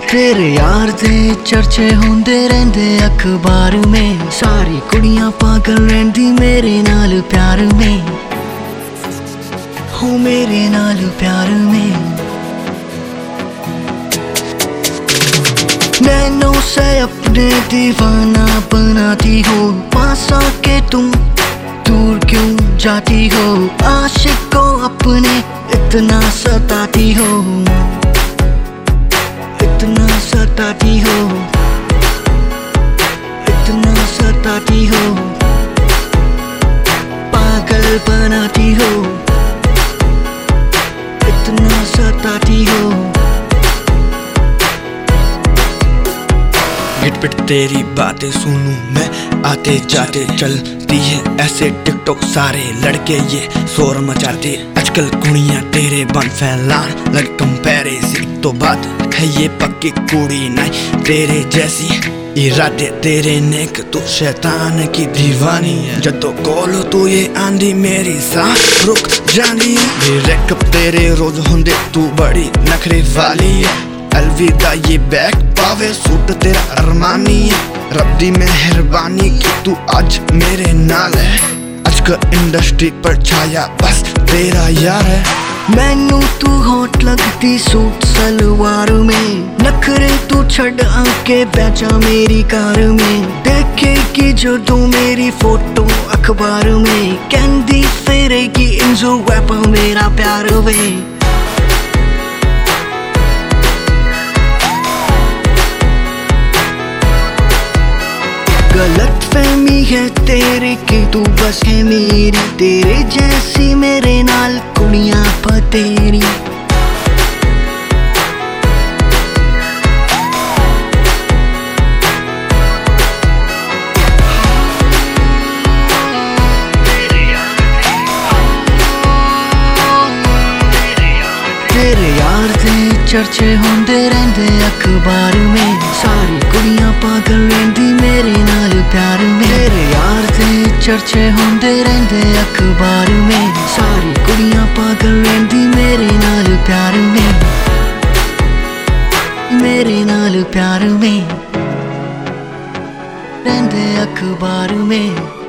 तेरे यार दे चर्चे होंदे रहंदे अखबार में, सारी कुड़ियां पागल रहंदी मेरे नाल प्यार में, हो मेरे नाल प्यार में। नैनों से अपने दीवाना बनाती हो, पास आके तुम दूर क्यों जाती हो, आशिक को अपने इतना सताती हो, इतना सताती हो, इतना सताती हो, पागल बनाती हो, इतना सताती हो। गिट-पिट तेरी बातें सुनूं मैं आते जाते, चलती है ऐसे टिकटॉक सारे लड़के ये शोर मचाते। आजकल कुड़ियां तेरे बन फैलान लग कंपैरिजन, तो बात है ये पक्की कुड़ी नहीं तेरे जैसी, इरादे तेरे नेक तू शैतान की दीवानी है, जदों कोल तू ये आंधी मेरी सांस रुक जानी है। ब्रेकअप तेरे रोज होंदे तू बड़ी नखरे वाली है, अलविदा ये बैग पावे सूट तेरा अरमानी है, रब दी मेहरबानी की तू आज मेरे नाल है, आजकल इंडस्ट्री पर छाया बस तेरा यार है। मैनू तू होट लगती सूट सलवार में, नखरे तू छड़ आके बैठा मेरी कार में, देखे कि जो तू मेरी फोटो अखबार में, कहंदी फिरेगी इंजो वैप मेरा प्यार वे। गलत फहमी है तेरी कि तू बस है मेरी, तेरे जैसी मेरे नाल कुड़ियां पतेरी। तेरे यार दे चर्चे होंदे रहंदे अखबार में, सारी कुड़ियां पागल रहंदी मेरे नाल प्यार में। तेरे यार दे चर्चे होंदे रहंदे अखबार में, सारी कुड़ियां पागल रहंदी मेरे नाल प्यार में, मेरे नाल प्यार में रहंदे अखबार में।